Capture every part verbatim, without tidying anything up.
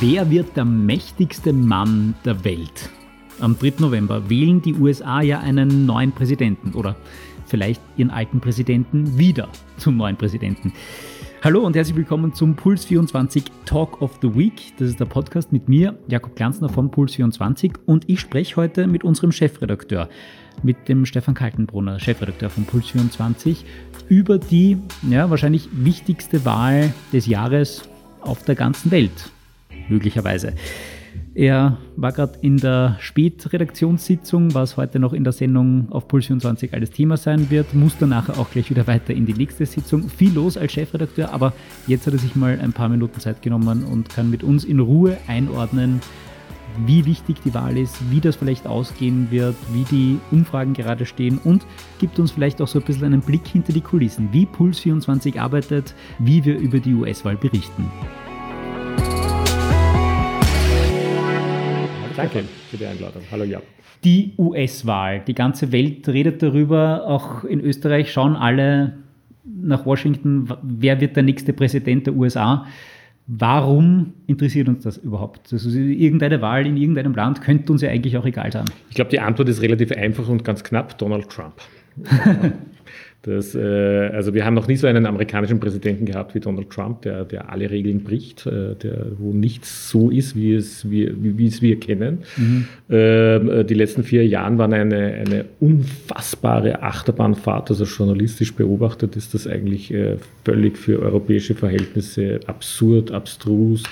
Wer wird der mächtigste Mann der Welt? Am dritten November wählen die U S A ja einen neuen Präsidenten oder vielleicht ihren alten Präsidenten wieder zum neuen Präsidenten. Hallo und herzlich willkommen zum Puls vierundzwanzig Talk of the Week. Das ist der Podcast mit mir, Jakob Glanzner von Puls vierundzwanzig, und ich spreche heute mit unserem Chefredakteur, mit dem Stefan Kaltenbrunner, Chefredakteur von Puls vierundzwanzig, über die ja, wahrscheinlich wichtigste Wahl des Jahres auf der ganzen Welt, möglicherweise. Er war gerade in der Spätredaktionssitzung, was heute noch in der Sendung auf Puls vierundzwanzig alles Thema sein wird, muss dann nachher auch gleich wieder weiter in die nächste Sitzung. Viel los als Chefredakteur, aber jetzt hat er sich mal ein paar Minuten Zeit genommen und kann mit uns in Ruhe einordnen, wie wichtig die Wahl ist, wie das vielleicht ausgehen wird, wie die Umfragen gerade stehen und gibt uns vielleicht auch so ein bisschen einen Blick hinter die Kulissen, wie Puls vierundzwanzig arbeitet, wie wir über die U S-Wahl berichten. Danke für die Einladung. Hallo Jakob. Die U S-Wahl, die ganze Welt redet darüber, auch in Österreich schauen alle nach Washington, wer wird der nächste Präsident der U S A. Warum interessiert uns das überhaupt? Also irgendeine Wahl in irgendeinem Land könnte uns ja eigentlich auch egal sein. Ich glaube, die Antwort ist relativ einfach und ganz knapp: Donald Trump. Das, äh, also wir haben noch nie so einen amerikanischen Präsidenten gehabt wie Donald Trump, der, der alle Regeln bricht, äh, der, wo nichts so ist, wie es, wie, wie, wie es wir kennen. Mhm. Äh, die letzten vier Jahre waren eine, eine unfassbare Achterbahnfahrt. Also journalistisch beobachtet ist das eigentlich äh, völlig für europäische Verhältnisse absurd, abstrus.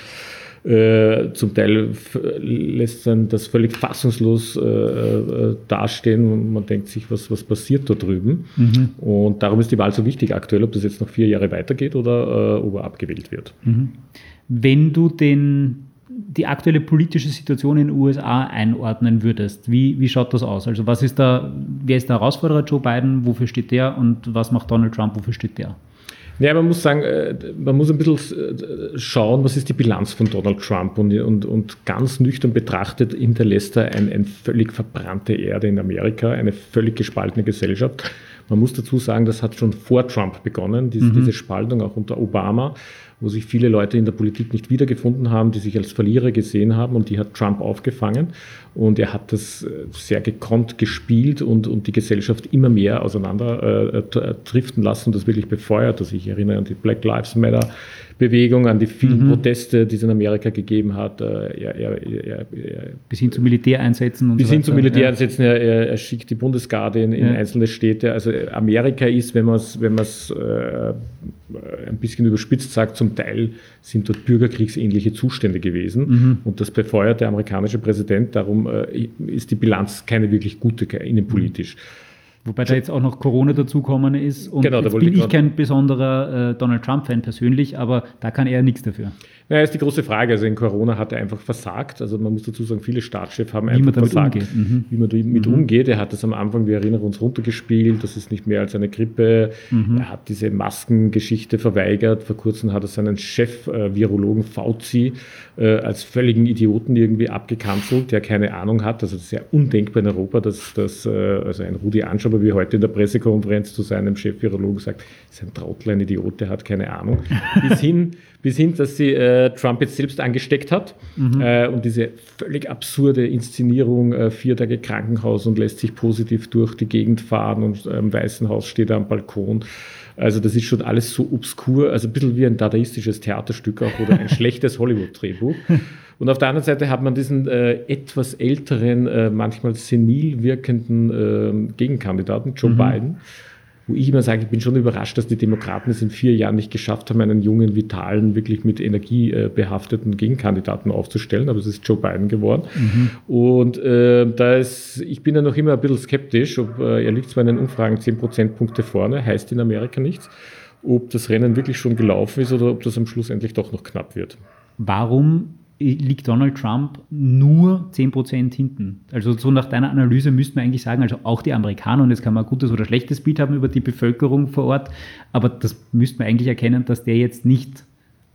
Äh, zum Teil f- lässt dann das völlig fassungslos äh, äh, dastehen und man denkt sich, was, was passiert da drüben. Mhm. Und darum ist die Wahl so wichtig aktuell, ob das jetzt noch vier Jahre weitergeht oder äh, ob er abgewählt wird. Mhm. Wenn du den, die aktuelle politische Situation in den U S A einordnen würdest, wie, wie schaut das aus? Also was ist da, wer ist der Herausforderer? Joe Biden, wofür steht der? Und was macht Donald Trump, wofür steht der? Ja, man muss sagen, man muss ein bisschen schauen, was ist die Bilanz von Donald Trump, und, und, und ganz nüchtern betrachtet hinterlässt er eine ein völlig verbrannte Erde in Amerika, eine völlig gespaltene Gesellschaft. Man muss dazu sagen, das hat schon vor Trump begonnen, diese, mhm. diese Spaltung auch unter Obama, wo sich viele Leute in der Politik nicht wiedergefunden haben, die sich als Verlierer gesehen haben, und die hat Trump aufgefangen. Und er hat das sehr gekonnt gespielt und, und die Gesellschaft immer mehr auseinander äh, driften lassen und das wirklich befeuert. Also ich erinnere an die Black Lives Matter Bewegung, an die vielen mhm. Proteste, die es in Amerika gegeben hat. Er, er, er, er, bis hin zu Militäreinsätzen und Bis so hin zu Militäreinsätzen. Ja. Er, er schickt die Bundesgarde in, in ja. einzelne Städte. Also Amerika ist, wenn man es wenn man's, äh, ein bisschen überspitzt sagt, zum Teil sind dort bürgerkriegsähnliche Zustände gewesen. Mhm. Und das befeuert der amerikanische Präsident. Darum äh, ist die Bilanz keine wirklich gute innenpolitisch. Wobei da jetzt auch noch Corona dazugekommen ist. Und genau, jetzt bin ich kein besonderer äh, Donald Trump-Fan persönlich, aber da kann er nichts dafür. Naja, ist die große Frage. Also in Corona hat er einfach versagt. Also man muss dazu sagen, viele Staatschefs haben wie einfach man damit versagt, umgeht. Mhm. wie man damit mhm. umgeht. Er hat das am Anfang, wir erinnern uns, runtergespielt. Das ist nicht mehr als eine Grippe. Mhm. Er hat diese Maskengeschichte verweigert. Vor kurzem hat er seinen Chef, äh, Virologen Fauci, äh, als völligen Idioten irgendwie abgekanzelt, der keine Ahnung hat. Also das ist ja undenkbar in Europa, dass, dass äh, also ein Rudi Anschober, wie heute in der Pressekonferenz zu seinem Chef-Virologen sagt, ist ein Trottel, ein Idiot, der hat keine Ahnung. Bis hin, bis hin, dass sie äh, Trump jetzt selbst angesteckt hat mhm. äh, und diese völlig absurde Inszenierung, äh, vier Tage Krankenhaus und lässt sich positiv durch die Gegend fahren und äh, im Weißen Haus steht er am Balkon. Also das ist schon alles so obskur, also ein bisschen wie ein dadaistisches Theaterstück auch oder ein schlechtes Hollywood-Drehbuch. Und auf der anderen Seite hat man diesen äh, etwas älteren, äh, manchmal senil wirkenden äh, Gegenkandidaten, Joe mhm. Biden, wo ich immer sage, ich bin schon überrascht, dass die Demokraten es in vier Jahren nicht geschafft haben, einen jungen, vitalen, wirklich mit Energie äh, behafteten Gegenkandidaten aufzustellen. Aber es ist Joe Biden geworden. Mhm. Und äh, da ist, ich bin ja noch immer ein bisschen skeptisch, ob äh, er liegt zwar in den Umfragen zehn Prozentpunkte vorne, heißt in Amerika nichts, ob das Rennen wirklich schon gelaufen ist oder ob das am Schluss endlich doch noch knapp wird. Warum liegt Donald Trump nur zehn Prozent hinten? Also so nach deiner Analyse müsste man eigentlich sagen, also auch die Amerikaner, und jetzt kann man ein gutes oder schlechtes Bild haben über die Bevölkerung vor Ort, aber das müsste man eigentlich erkennen, dass der jetzt nicht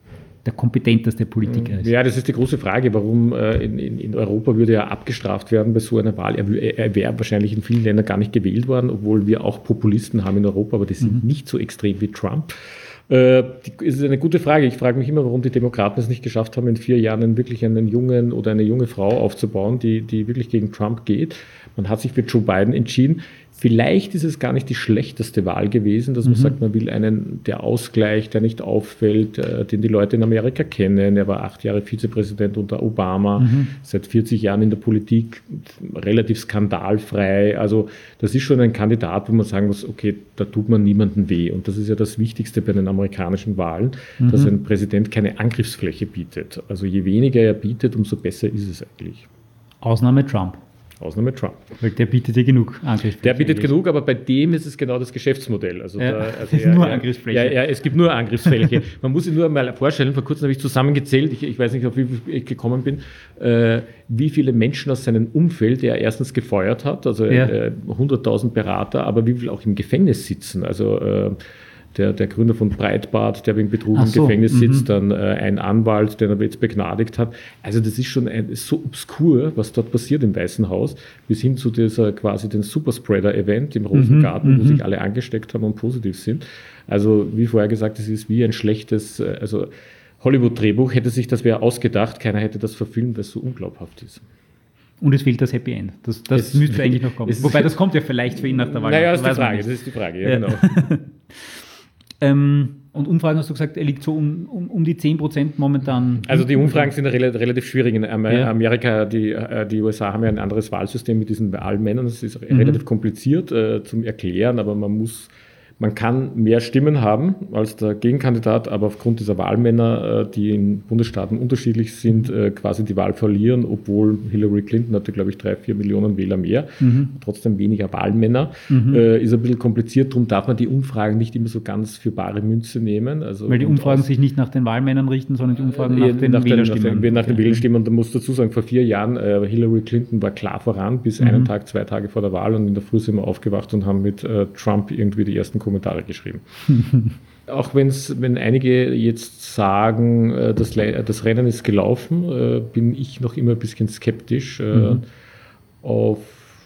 der kompetenteste Politiker ist. Ja, das ist die große Frage, warum äh, in, in, in Europa würde er abgestraft werden bei so einer Wahl. Er, er wäre wahrscheinlich in vielen Ländern gar nicht gewählt worden, obwohl wir auch Populisten haben in Europa, aber die sind mhm. nicht so extrem wie Trump. Äh, die, ist eine gute Frage. Ich frage mich immer, warum die Demokraten es nicht geschafft haben, in vier Jahren wirklich einen jungen oder eine junge Frau aufzubauen, die, die wirklich gegen Trump geht. Man hat sich für Joe Biden entschieden. Vielleicht ist es gar nicht die schlechteste Wahl gewesen, dass man mhm. sagt, man will einen, der Ausgleich, der nicht auffällt, äh, den die Leute in Amerika kennen. Er war acht Jahre Vizepräsident unter Obama, mhm. seit vierzig Jahren in der Politik, relativ skandalfrei. Also das ist schon ein Kandidat, wo man sagen muss, okay, da tut man niemandem weh. Und das ist ja das Wichtigste bei den amerikanischen Wahlen, mhm. dass ein Präsident keine Angriffsfläche bietet. Also je weniger er bietet, umso besser ist es eigentlich. Ausnahme Trump. Ausnahme Trump. Der bietet ja genug Angriffsfläche. Der bietet genug, aber bei dem ist es genau das Geschäftsmodell. Also ja, da, also es ist er, nur er, Angriffsfläche. Ja, ja, es gibt nur Angriffsfläche. Man muss sich nur mal vorstellen, vor kurzem habe ich zusammengezählt, ich, ich weiß nicht, auf wie viel ich gekommen bin, äh, wie viele Menschen aus seinem Umfeld er erstens gefeuert hat, also ja. äh, hunderttausend Berater, aber wie viele auch im Gefängnis sitzen. Also äh, Der, der Gründer von Breitbart, der wegen Betrug im so, Gefängnis sitzt, mhm. dann äh, ein Anwalt, den er jetzt begnadigt hat. Also das ist schon ein, ist so obskur, was dort passiert im Weißen Haus, bis hin zu dieser quasi den Superspreader-Event im Rosengarten, mhm. wo sich alle angesteckt haben und positiv sind. Also wie vorher gesagt, es ist wie ein schlechtes, also Hollywood-Drehbuch, hätte sich das wer ausgedacht, keiner hätte das verfilmt, weil es so unglaubhaft ist. Und es fehlt das Happy End. Das, das müsste eigentlich noch kommen. Wobei, das kommt ja vielleicht für ihn nach der Wahl. Naja, das ist die Frage, das ist die Frage, ja, ja. genau. Ähm, und Umfragen hast du gesagt, er liegt so um, um, um die zehn Prozent momentan. Also die Umfragen sind relativ, relativ schwierig. In Amerika, die, die U S A haben ja ein anderes Wahlsystem mit diesen Wahlmännern. Das ist mhm. relativ kompliziert äh, zum Erklären, aber man muss, man kann mehr Stimmen haben als der Gegenkandidat, aber aufgrund dieser Wahlmänner, äh, die in Bundesstaaten unterschiedlich sind, äh, quasi die Wahl verlieren, obwohl Hillary Clinton hatte, glaube ich, drei, vier Millionen Wähler mehr, mhm. trotzdem weniger Wahlmänner. Mhm. Äh, ist ein bisschen kompliziert, darum darf man die Umfragen nicht immer so ganz für bare Münze nehmen. Also Weil die Umfragen sich nicht nach den Wahlmännern richten, sondern die Umfragen äh, nach den nach Wählerstimmen. Den, nach den, nach den Wählerstimmen. Und da muss dazu sagen, vor vier Jahren, äh, Hillary Clinton war klar voran, bis mhm. einen Tag, zwei Tage vor der Wahl, und in der Früh sind wir aufgewacht und haben mit äh, Trump irgendwie die ersten Kommentare geschrieben. Auch wenn's, wenn einige jetzt sagen, das, das Rennen ist gelaufen, bin ich noch immer ein bisschen skeptisch. Mhm. Auf,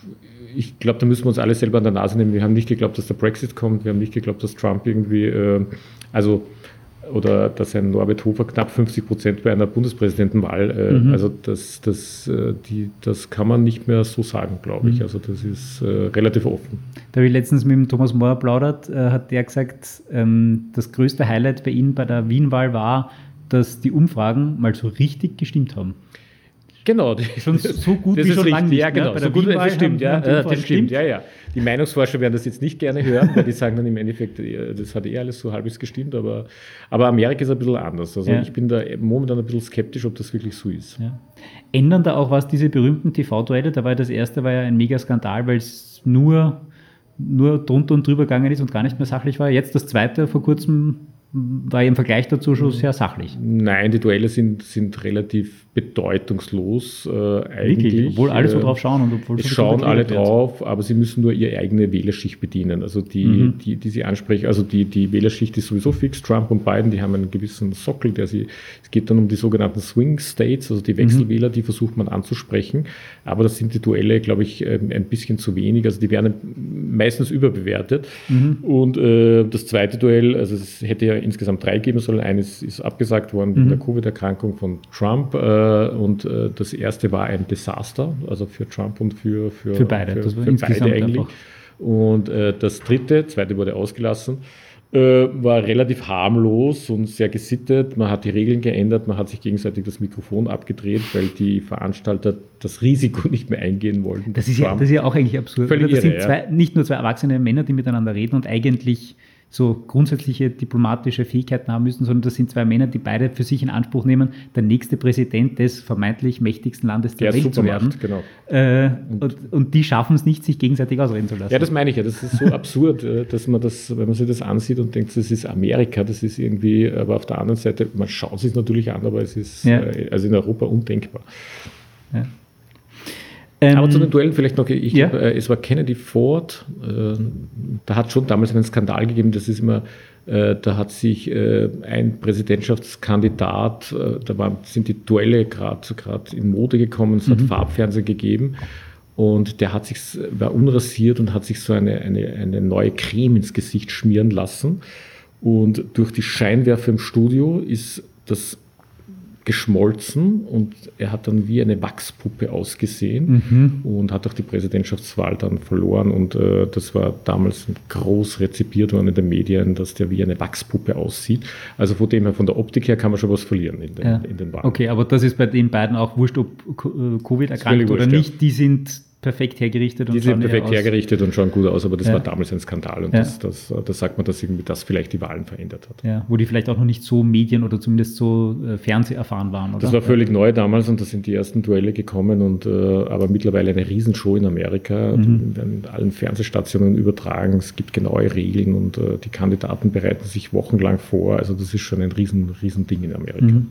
ich glaube, da müssen wir uns alle selber an der Nase nehmen. Wir haben nicht geglaubt, dass der Brexit kommt. Wir haben nicht geglaubt, dass Trump irgendwie, also oder dass ein Norbert Hofer knapp fünfzig Prozent bei einer Bundespräsidentenwahl, äh, mhm. also das, das, äh, die, das kann man nicht mehr so sagen, glaube ich. Mhm. Also das ist äh, relativ offen. Da habe ich letztens mit dem Thomas Mohr plaudert, äh, hat der gesagt, ähm, das größte Highlight bei Ihnen bei der Wien-Wahl war, dass die Umfragen mal so richtig gestimmt haben. Genau. Schon so gut wie schon lange nicht. Ja, genau. Bei so gut, das stimmt, ja. Das stimmt, ja, ja. Die Meinungsforscher werden das jetzt nicht gerne hören, weil die sagen dann im Endeffekt, das hat eh alles so halbwegs gestimmt, aber, aber Amerika ist ein bisschen anders. Also ja. ich bin da momentan ein bisschen skeptisch, ob das wirklich so ist. Ja. Ändern da auch was diese berühmten T V-Duelle? Da war das erste war ja ein Mega-Skandal, weil es nur, nur drunter und drüber gegangen ist und gar nicht mehr sachlich war. Jetzt das zweite vor kurzem war im Vergleich dazu schon sehr sachlich. Nein, die Duelle sind, sind relativ bedeutungslos äh, eigentlich. Wirklich? Obwohl alle so drauf schauen. Und obwohl es schauen alle drauf, aber sie müssen nur ihre eigene Wählerschicht bedienen. Also die, mhm. die, die sie ansprechen, also die, die Wählerschicht ist sowieso fix. Trump und Biden, die haben einen gewissen Sockel, der sie, es geht dann um die sogenannten Swing States, also die Wechselwähler, mhm. die versucht man anzusprechen. Aber das sind die Duelle, glaube ich, ein bisschen zu wenig. Also die werden meistens überbewertet. Mhm. Und äh, das zweite Duell, also es hätte ja insgesamt drei geben sollen. Eines ist abgesagt worden wegen mhm. der Covid-Erkrankung von Trump. Äh, und äh, das erste war ein Desaster, also für Trump und für, für, für beide, für, das war für insgesamt beide eigentlich. Einfach. Und äh, das dritte, zweite wurde ausgelassen, äh, war relativ harmlos und sehr gesittet. Man hat die Regeln geändert, man hat sich gegenseitig das Mikrofon abgedreht, weil die Veranstalter das Risiko nicht mehr eingehen wollten. Das ist, ja, das ist ja auch eigentlich absurd. Völlig das irre, sind zwei, ja. nicht nur zwei erwachsene Männer, die miteinander reden und eigentlich so grundsätzliche diplomatische Fähigkeiten haben müssen, sondern das sind zwei Männer, die beide für sich in Anspruch nehmen, der nächste Präsident des vermeintlich mächtigsten Landes der, der Welt zu werden. Macht, genau. Äh, und, und, und die schaffen es nicht, sich gegenseitig ausreden zu lassen. Ja, das meine ich ja. Das ist so absurd, dass man das, wenn man sich das ansieht und denkt, das ist Amerika, das ist irgendwie, aber auf der anderen Seite, man schaut es sich natürlich an, aber es ist ja. also in Europa undenkbar. Ja. Aber zu den Duellen vielleicht noch, ich ja. glaube, es war Kennedy Ford, äh, da hat schon damals einen Skandal gegeben, das ist immer, Äh, da hat sich äh, ein Präsidentschaftskandidat, äh, da waren, sind die Duelle gerade in Mode gekommen, es hat mhm. Farbfernsehen gegeben. Und der hat sich, war unrasiert und hat sich so eine, eine, eine neue Creme ins Gesicht schmieren lassen. Und durch die Scheinwerfer im Studio ist das geschmolzen und er hat dann wie eine Wachspuppe ausgesehen mhm. und hat auch die Präsidentschaftswahl dann verloren. Und äh, das war damals groß rezipiert worden in den Medien, dass der wie eine Wachspuppe aussieht. Also von dem her, von der Optik her kann man schon was verlieren in den, ja. in den Wahlen. Okay, aber das ist bei den beiden auch wurscht, ob Covid erkrankt oder wurscht, nicht. Ja. Die sind perfekt hergerichtet. Und die sind perfekt hergerichtet und schauen gut aus, aber das ja. war damals ein Skandal und ja. das, das, das sagt man, dass irgendwie das vielleicht die Wahlen verändert hat. Ja, wo die vielleicht auch noch nicht so Medien- oder zumindest so äh, Fernseherfahren waren, oder? Das war völlig ja. neu damals und da sind die ersten Duelle gekommen und äh, aber mittlerweile eine Riesenshow in Amerika, mhm. die werden in allen Fernsehstationen übertragen, es gibt genaue Regeln und äh, die Kandidaten bereiten sich wochenlang vor, also das ist schon ein riesen, riesen Ding in Amerika. Mhm.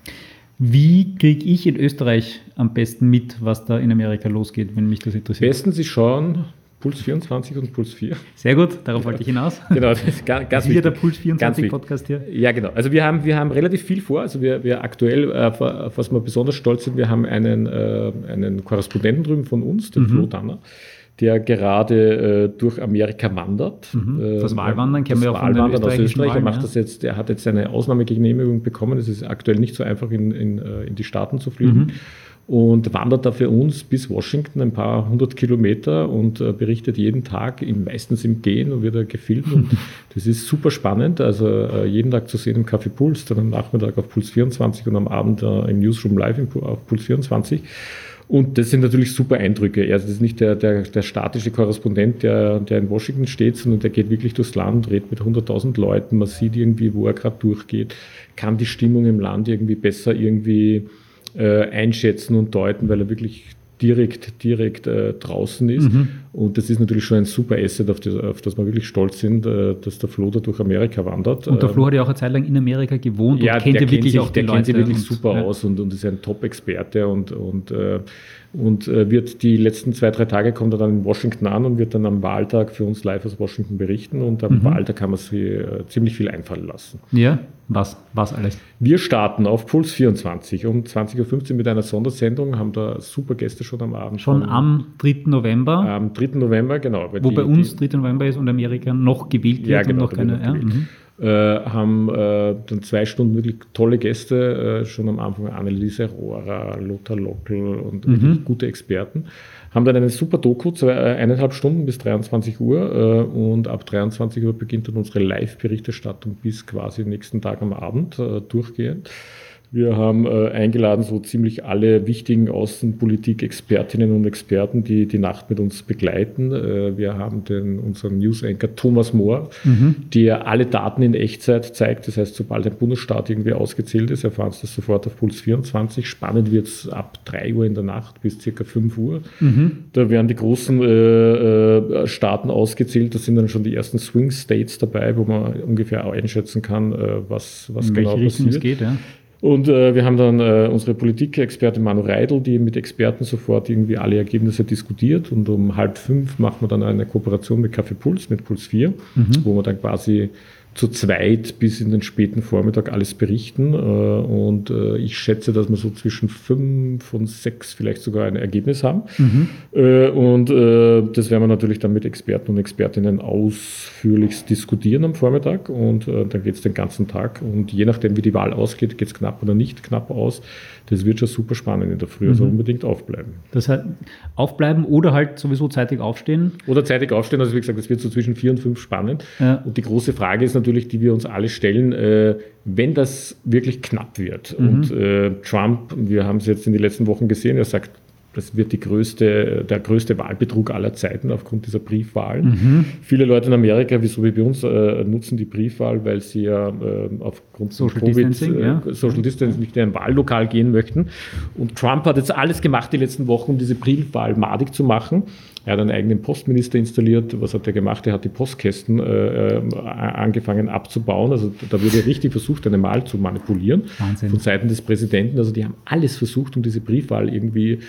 Wie kriege ich in Österreich am besten mit, was da in Amerika losgeht, wenn mich das interessiert? Bestens, Sie schauen Puls vierundzwanzig und Puls vier. Sehr gut, darauf wollte ich hinaus. Genau, das ist ganz, ganz hier der Puls vierundzwanzig Podcast hier. Ja, genau. Also wir haben, wir haben relativ viel vor. Also wir, wir aktuell, äh, auf was wir besonders stolz sind, wir haben einen, äh, einen Korrespondenten drüben von uns, den mhm. Flo Danner, der gerade äh, durch Amerika wandert. Mhm. Das Wahlwandern kennen wir ja von den aus Österreich. Wahlen, er macht ja. das jetzt, er hat jetzt eine Ausnahmegenehmigung bekommen. Es ist aktuell nicht so einfach, in, in, in die Staaten zu fliegen. Mhm. Und wandert da für uns bis Washington ein paar hundert Kilometer und äh, berichtet jeden Tag, im, meistens im Gehen, und wird er gefilmt. Und das ist super spannend. Also äh, jeden Tag zu sehen im Café Puls, dann am Nachmittag auf Puls vierundzwanzig und am Abend äh, im Newsroom live im, auf Puls vierundzwanzig. Und das sind natürlich super Eindrücke. Also das ist nicht der, der, der statische Korrespondent, der, der in Washington steht, sondern der geht wirklich durchs Land, redet mit hunderttausend Leuten. Man sieht irgendwie, wo er gerade durchgeht, kann die Stimmung im Land irgendwie besser irgendwie äh, einschätzen und deuten, weil er wirklich direkt, direkt äh, draußen ist. Mhm. Und das ist natürlich schon ein super Asset, auf das, auf das wir wirklich stolz sind, äh, dass der Flo da durch Amerika wandert. Und der Flo hat ja auch eine Zeit lang in Amerika gewohnt ja, und kennt ja wirklich sich, auch die der Leute. kennt sich wirklich und, super ja. aus und, und ist ein Top-Experte und, und, äh, und äh, wird die letzten zwei, drei Tage kommt er dann in Washington an und wird dann am Wahltag für uns live aus Washington berichten und am mhm. Wahltag kann man sich äh, ziemlich viel einfallen lassen. Ja, was, was alles? Wir starten auf Puls vierundzwanzig um zwanzig Uhr fünfzehn mit einer Sondersendung, haben da super Gäste schon am Abend. Schon am dritten November? Am dritten November, genau. Wo die, bei uns dritter November ist und Amerika noch gewählt wird ja, genau, und noch keine... Ja, mhm. Äh, haben äh, dann zwei Stunden wirklich tolle Gäste, äh, schon am Anfang Anneliese Rohrer, Lothar Lockel und mhm. wirklich gute Experten. Haben dann eine super Doku, zwei, äh, eineinhalb Stunden bis dreiundzwanzig Uhr äh, und ab dreiundzwanzig Uhr beginnt dann unsere Live-Berichterstattung bis quasi nächsten Tag am Abend äh, durchgehend. Wir haben äh, eingeladen so ziemlich alle wichtigen Außenpolitik-Expertinnen und Experten, die die Nacht mit uns begleiten. Äh, wir haben den, unseren News-Anchor Thomas Mohr, mhm. der alle Daten in Echtzeit zeigt. Das heißt, sobald ein Bundesstaat irgendwie ausgezählt ist, erfahren Sie das sofort auf Puls vierundzwanzig. Spannend wird es ab drei Uhr in der Nacht bis circa fünf Uhr. Mhm. Da werden die großen äh, äh, Staaten ausgezählt. Da sind dann schon die ersten Swing-States dabei, wo man ungefähr einschätzen kann, äh, was, was in genau welche Richtung passiert. Es geht, ja. Und äh, wir haben dann äh, unsere Politikexpertin Manu Reidl, die mit Experten sofort irgendwie alle Ergebnisse diskutiert. Und um halb fünf machen wir dann eine Kooperation mit Café Puls, mit Puls vier, mhm. wo wir dann quasi zu zweit bis in den späten Vormittag alles berichten. Und ich schätze, dass wir so zwischen fünf und sechs vielleicht sogar ein Ergebnis haben. Mhm. Und das werden wir natürlich dann mit Experten und Expertinnen ausführlichst diskutieren am Vormittag. Und dann geht es den ganzen Tag. Und je nachdem, wie die Wahl ausgeht, geht es knapp oder nicht knapp aus. Das wird schon super spannend in der Früh. Also mhm. unbedingt aufbleiben. Das heißt, aufbleiben oder halt sowieso zeitig aufstehen? Oder zeitig aufstehen. Also wie gesagt, das wird so zwischen vier und fünf spannend. Ja. Und die große Frage ist natürlich, die wir uns alle stellen, äh, wenn das wirklich knapp wird. Mhm. Und äh, Trump, wir haben es jetzt in den letzten Wochen gesehen, er sagt, das wird die größte, der größte Wahlbetrug aller Zeiten aufgrund dieser Briefwahlen. Mhm. Viele Leute in Amerika, wie so wie bei uns, äh, nutzen die Briefwahl, weil sie ja äh, aufgrund von Social Covid, Distancing, äh, ja. Social Distancing nicht in ein Wahllokal gehen möchten. Und Trump hat jetzt alles gemacht die letzten Wochen, um diese Briefwahl madig zu machen. Er hat einen eigenen Postminister installiert. Was hat er gemacht? Er hat die Postkästen äh, angefangen abzubauen. Also da wurde richtig versucht, eine Wahl zu manipulieren. Wahnsinn. Von Seiten des Präsidenten. Also die haben alles versucht, um diese Briefwahl irgendwie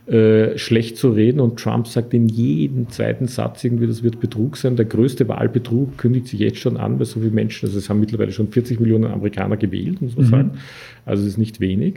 äh, schlecht zu reden. Und Trump sagt in jedem zweiten Satz irgendwie, das wird Betrug sein. Der größte Wahlbetrug kündigt sich jetzt schon an bei so vielen Menschen. Also es haben mittlerweile schon vierzig Millionen Amerikaner gewählt, muss man mhm. sagen. Also es ist nicht wenig.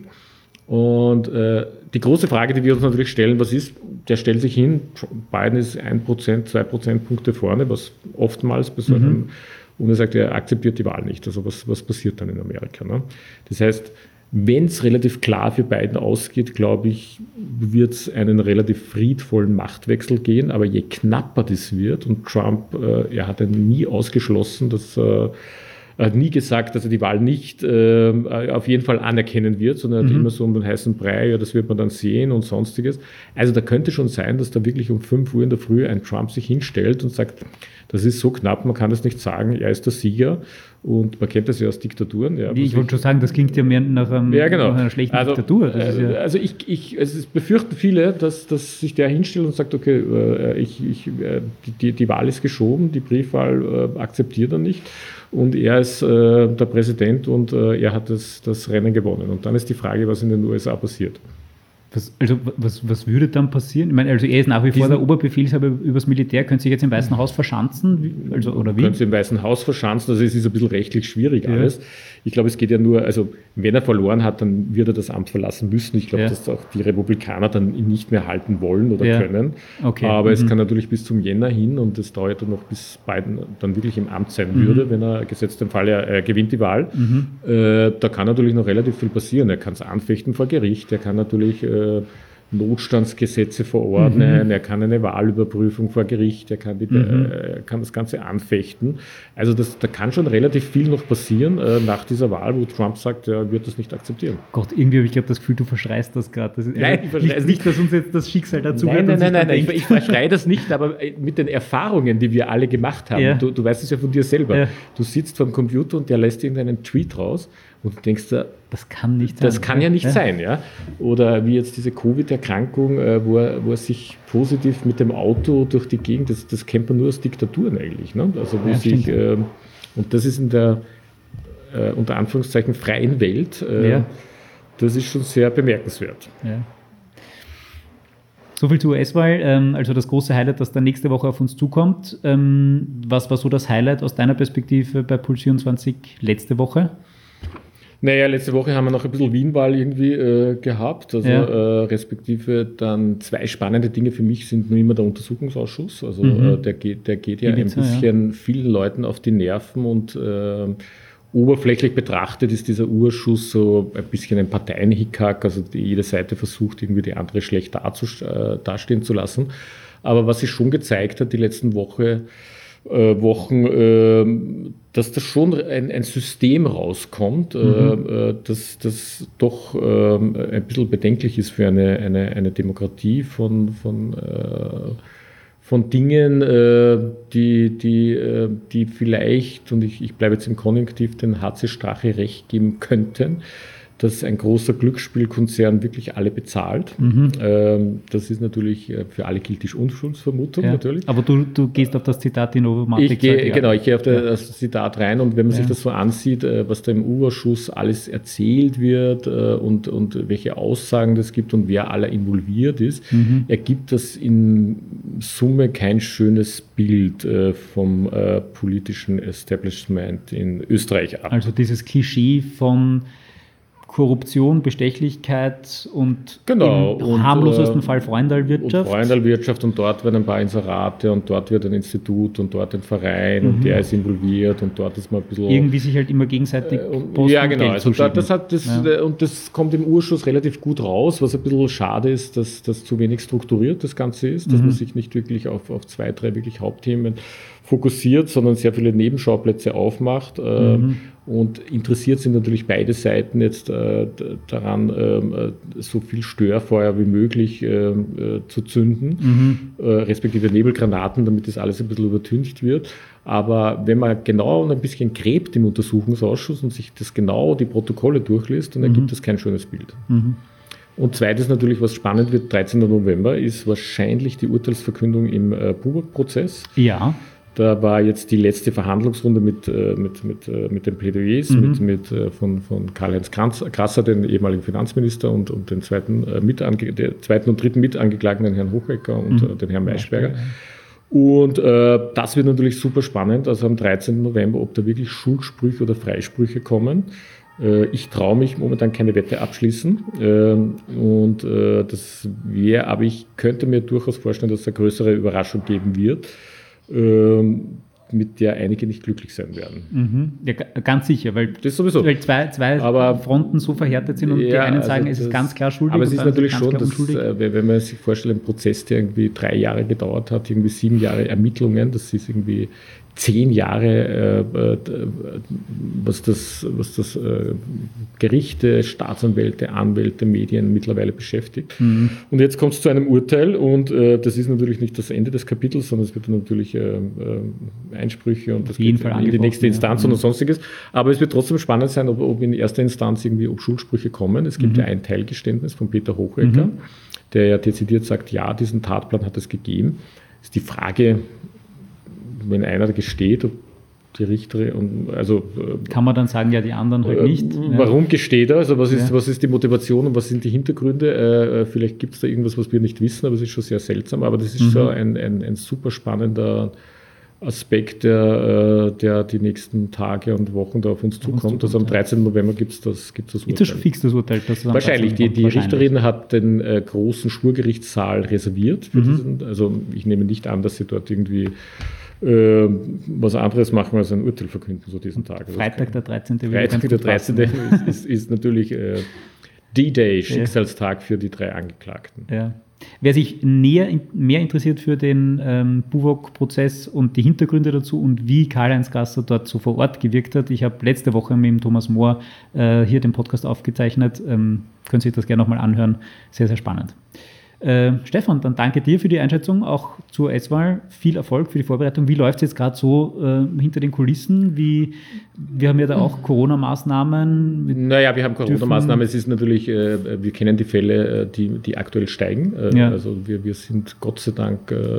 Und äh, die große Frage, die wir uns natürlich stellen, was ist, der stellt sich hin, Biden ist ein Prozent, zwei Prozentpunkte vorne, was oftmals bei so einem, mhm. und er sagt, er akzeptiert die Wahl nicht. Also was, was passiert dann in Amerika? Ne? Das heißt, wenn es relativ klar für Biden ausgeht, glaube ich, wird es einen relativ friedvollen Machtwechsel gehen. Aber je knapper das wird, und Trump, äh, er hat ja nie ausgeschlossen, dass äh, Er hat nie gesagt, dass er die Wahl nicht äh, auf jeden Fall anerkennen wird, sondern er hat mhm. immer so um den heißen Brei, ja, das wird man dann sehen und sonstiges. Also da könnte schon sein, dass da wirklich um fünf Uhr in der Früh ein Trump sich hinstellt und sagt, das ist so knapp, man kann das nicht sagen, er ist der Sieger. Und man kennt das ja aus Diktaturen. Ja, ich wollte schon sagen, das klingt ja mehr nach, einem, ja, genau. nach einer schlechten also, Diktatur. Das ja also ich, ich, es befürchten viele, dass, dass sich der hinstellt und sagt, okay, äh, ich, ich, äh, die, die Wahl ist geschoben, die Briefwahl äh, akzeptiert er nicht. Und er ist äh, der Präsident und äh, er hat das, das Rennen gewonnen. Und dann ist die Frage, was in den U S A passiert. Was, also was, was würde dann passieren? Ich meine, also er ist nach wie vor der Oberbefehlshaber übers Militär, könnte sich jetzt im Weißen Haus verschanzen? Also, oder wie? Könnte sich im Weißen Haus verschanzen, also es ist ein bisschen rechtlich schwierig alles. Ja. Ich glaube, es geht ja nur, also wenn er verloren hat, dann wird er das Amt verlassen müssen. Ich glaube, ja. dass auch die Republikaner dann ihn nicht mehr halten wollen oder ja. können. Okay. Aber mhm. es kann natürlich bis zum Jänner hin und es dauert dann noch, bis Biden dann wirklich im Amt sein mhm. würde, wenn er gesetzt im Fall, er äh, gewinnt die Wahl. Mhm. Äh, da kann natürlich noch relativ viel passieren. Er kann es anfechten vor Gericht, er kann natürlich äh, Notstandsgesetze verordnen, mhm. er kann eine Wahlüberprüfung vor Gericht, er kann, die, mhm. äh, kann das Ganze anfechten. Also das, da kann schon relativ viel noch passieren äh, nach dieser Wahl, wo Trump sagt, er wird das nicht akzeptieren. Gott, irgendwie habe ich gerade das Gefühl, du verschreist das gerade. Das nein, ich verschreie nicht, nicht, dass uns jetzt das Schicksal dazu Nein, nein, nein, nein, nein ich, ich verschreie das nicht, aber mit den Erfahrungen, die wir alle gemacht haben, ja. du, du weißt es ja von dir selber, ja. du sitzt vor dem Computer und der lässt irgendeinen Tweet raus und du denkst da, das kann nicht sein. Das kann ja nicht ja. sein, ja. Oder wie jetzt diese Covid-Erkrankung, äh, wo, er, wo er sich positiv mit dem Auto durch die Gegend, das, das kennt man nur aus Diktaturen eigentlich. Ne? Also wo ja, sich, äh, und das ist in der äh, unter Anführungszeichen freien Welt, äh, ja. das ist schon sehr bemerkenswert. Ja. So viel zur U S-Wahl, ähm, also das große Highlight, das dann nächste Woche auf uns zukommt. Ähm, was war so das Highlight aus deiner Perspektive bei Puls vierundzwanzig letzte Woche? Naja, letzte Woche haben wir noch ein bisschen Wien-Wahl irgendwie äh, gehabt, also ja. äh, respektive dann zwei spannende Dinge für mich sind nur immer der Untersuchungsausschuss, also mhm. äh, der, geht, der geht ja Ibiza, ein bisschen ja. vielen Leuten auf die Nerven und äh, oberflächlich betrachtet ist dieser Ausschuss so ein bisschen ein Parteienhickhack, also die, jede Seite versucht irgendwie die andere schlecht äh, dastehen zu lassen, aber was sich schon gezeigt hat die letzten Woche, äh, Wochen, äh, dass da schon ein, ein System rauskommt, mhm. äh, das, das doch äh, ein bisschen bedenklich ist für eine, eine, eine Demokratie von, von, äh, von Dingen, äh, die, die, äh, die vielleicht, und ich, ich bleibe jetzt im Konjunktiv, den H C Strache recht geben könnten, dass ein großer Glücksspielkonzern wirklich alle bezahlt. Mhm. Ähm, das ist natürlich, für alle gilt die Unschuldsvermutung ja. natürlich. Aber du, du gehst auf das Zitat in Novomatic. Ich gehe, genau, ich gehe auf ja. das Zitat rein und wenn man ja. sich das so ansieht, was da im U-Ausschuss alles erzählt wird und, und welche Aussagen das gibt und wer aller involviert ist, mhm. ergibt das in Summe kein schönes Bild vom äh, politischen Establishment in Österreich ab. Also dieses Klischee von Korruption, Bestechlichkeit und genau, im und, harmlosesten äh, Fall Freundalwirtschaft. Und Freundalwirtschaft und dort werden ein paar Inserate und dort wird ein Institut und dort ein Verein mhm. und der ist involviert und dort ist man ein bisschen... Irgendwie sich halt immer gegenseitig äh, und, Ja, genau. Also da, das hat das, ja. Und das kommt im Ausschuss relativ gut raus, was ein bisschen schade ist, dass das zu wenig strukturiert das Ganze ist, dass mhm. man sich nicht wirklich auf, auf zwei, drei wirklich Hauptthemen fokussiert, sondern sehr viele Nebenschauplätze aufmacht. Äh, mhm. Und interessiert sind natürlich beide Seiten jetzt äh, daran, äh, so viel Störfeuer wie möglich äh, zu zünden, mhm. äh, respektive Nebelgranaten, damit das alles ein bisschen übertüncht wird. Aber wenn man genau ein bisschen gräbt im Untersuchungsausschuss und sich das genau die Protokolle durchliest, dann ergibt mhm. das kein schönes Bild. Mhm. Und zweites natürlich, was spannend wird, dreizehnten November, ist wahrscheinlich die Urteilsverkündung im äh, Buback-Prozess. Ja. Da war jetzt die letzte Verhandlungsrunde mit, mit, mit, mit den Plädoyers, mhm. mit, mit, von, von Karl-Heinz Krasser, den ehemaligen Finanzminister, und, und den zweiten, Mitange- der zweiten und dritten Mitangeklagten, den Herrn Hochecker und mhm. den Herrn Maischberger. Und äh, das wird natürlich super spannend, also am dreizehnten November, ob da wirklich Schuldsprüche oder Freisprüche kommen. Äh, ich traue mich momentan keine Wette abschließen. Äh, und äh, das wäre, aber ich könnte mir durchaus vorstellen, dass es eine größere Überraschung geben wird, äh, mit der einige nicht glücklich sein werden. Mhm. Ja, ganz sicher, weil, das sowieso. weil zwei, zwei aber, Fronten so verhärtet sind und ja, die einen sagen, also es ist ganz klar schuldig. Aber es ist natürlich schon, dass, wenn man sich vorstellt, ein Prozess, der irgendwie drei Jahre gedauert hat, irgendwie sieben Jahre Ermittlungen, das ist irgendwie zehn Jahre, äh, was das, was das äh, Gerichte, Staatsanwälte, Anwälte, Medien mittlerweile beschäftigt. Mhm. Und jetzt kommt es zu einem Urteil, und äh, das ist natürlich nicht das Ende des Kapitels, sondern es wird natürlich äh, äh, Einsprüche und das geht in die nächste Instanz ja. und sonstiges. Aber es wird trotzdem spannend sein, ob, ob in erster Instanz irgendwie ob Schuldsprüche kommen. Es gibt mhm. ja ein Teilgeständnis von Peter Hochecker, mhm. der ja dezidiert sagt, ja, diesen Tatplan hat es gegeben. Ist die Frage, wenn einer gesteht, ob die Richterin, und also kann man dann sagen, ja, die anderen halt nicht. Warum ja. gesteht er? Also was ist, ja. was ist die Motivation und was sind die Hintergründe? Äh, vielleicht gibt es da irgendwas, was wir nicht wissen, aber es ist schon sehr seltsam. Aber das ist mhm. so ein, ein, ein super spannender Aspekt, der, der die nächsten Tage und Wochen da auf uns zukommt. Also am dreizehnten November gibt es das, gibt's das Urteil. Ist das schon fix, das Urteil? Das wahrscheinlich. Die, die wahrscheinlich. Richterin hat den äh, großen Schwurgerichtssaal reserviert. Für mhm. diesen, also ich nehme nicht an, dass sie dort irgendwie äh, was anderes machen als ein Urteil verkünden, so diesen Tag. Also Freitag der dreizehnte Freitag der dreizehnte ist, ist, ist natürlich äh, D-Day, Schicksalstag ja. für die drei Angeklagten. Ja. Wer sich näher, mehr interessiert für den ähm, Buwok-Prozess und die Hintergründe dazu und wie Karl-Heinz Krasser dort so vor Ort gewirkt hat, ich habe letzte Woche mit dem Thomas Mohr äh, hier den Podcast aufgezeichnet, ähm, können Sie sich das gerne nochmal anhören, sehr, sehr spannend. Äh, Stefan, dann danke dir für die Einschätzung, auch zur S-Wahl. Viel Erfolg für die Vorbereitung. Wie läuft es jetzt gerade so äh, hinter den Kulissen? Wie, wir haben ja da auch Corona-Maßnahmen. Naja, wir haben Corona-Maßnahmen. Es ist natürlich, äh, wir kennen die Fälle, die, die aktuell steigen. Äh, ja. Also wir, wir sind Gott sei Dank äh,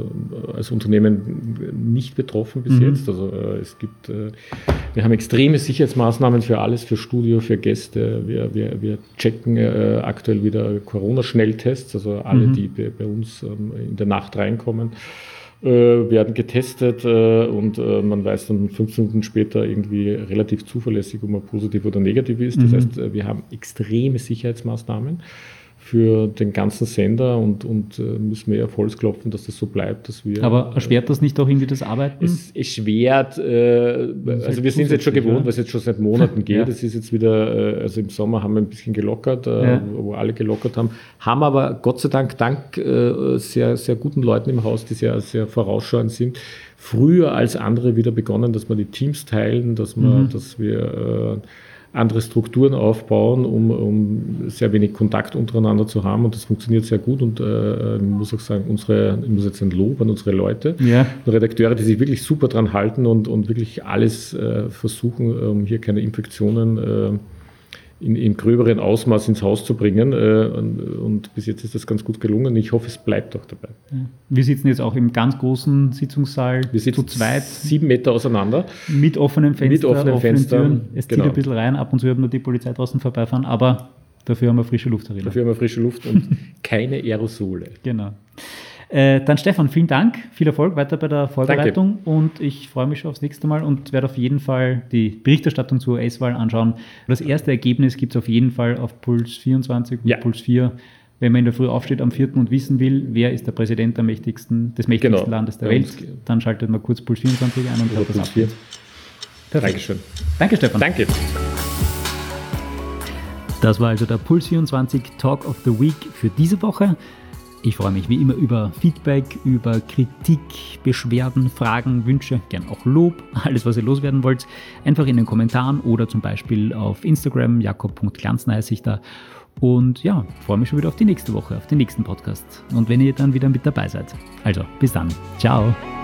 als Unternehmen nicht betroffen bis mhm. jetzt. Also äh, es gibt, äh, wir haben extreme Sicherheitsmaßnahmen für alles, für Studio, für Gäste. Wir, wir, wir checken äh, aktuell wieder Corona-Schnelltests, also alle, mhm. die bei, bei uns ähm, in der Nacht reinkommen, äh, werden getestet äh, und äh, man weiß dann fünfzehn Minuten später irgendwie relativ zuverlässig, ob man positiv oder negativ ist. Das mhm. heißt, äh, wir haben extreme Sicherheitsmaßnahmen für den ganzen Sender und, und äh, müssen wir auf Holz klopfen, dass das so bleibt, dass wir... Aber erschwert das nicht auch irgendwie das Arbeiten? Es erschwert, äh, also wir sind es jetzt schon gewohnt, weil es jetzt schon seit Monaten geht. Ja. Es ist jetzt wieder, äh, also im Sommer haben wir ein bisschen gelockert, äh, ja. wo alle gelockert haben, haben aber Gott sei Dank, dank äh, sehr, sehr guten Leuten im Haus, die sehr, sehr vorausschauend sind, früher als andere wieder begonnen, dass wir die Teams teilen, dass, wir, mhm. dass wir... Äh, andere Strukturen aufbauen, um, um sehr wenig Kontakt untereinander zu haben, und das funktioniert sehr gut, und äh, ich muss auch sagen, unsere, ich muss jetzt ein Lob an unsere Leute, ja. Redakteure, die sich wirklich super dran halten und, und wirklich alles äh, versuchen, um hier keine Infektionen äh, in, in gröberen Ausmaß ins Haus zu bringen, äh, und, und bis jetzt ist das ganz gut gelungen. Ich hoffe, es bleibt auch dabei. Wir sitzen jetzt auch im ganz großen Sitzungssaal Wir sitzen zu zweit. Sieben Meter auseinander. Mit offenem Fenster, mit offenen, offenen Fenstern. Türen. Es genau. zieht ein bisschen rein, ab und zu hört man die Polizei draußen vorbeifahren, aber dafür haben wir frische Luft darin. Dafür haben wir frische Luft und keine Aerosole. Genau. Äh, dann Stefan, vielen Dank, viel Erfolg weiter bei der Vorbereitung. Danke. Und ich freue mich schon aufs nächste Mal und werde auf jeden Fall die Berichterstattung zur S-Wahl anschauen. Das erste Ergebnis gibt es auf jeden Fall auf Puls vierundzwanzig und ja. Puls vier. Wenn man in der Früh aufsteht am vierten und wissen will, wer ist der Präsident der mächtigsten, des mächtigsten genau. Landes der Welt, dann schaltet man kurz Puls vierundzwanzig ein und hört das ab. Dankeschön. Danke, Stefan. Danke. Das war also der Puls vierundzwanzig Talk of the Week für diese Woche. Ich freue mich wie immer über Feedback, über Kritik, Beschwerden, Fragen, Wünsche, gern auch Lob, alles, was ihr loswerden wollt, einfach in den Kommentaren oder zum Beispiel auf Instagram, jakob punkt glanzner heiße ich da. Und ja, freue mich schon wieder auf die nächste Woche, auf den nächsten Podcast und wenn ihr dann wieder mit dabei seid. Also, bis dann. Ciao.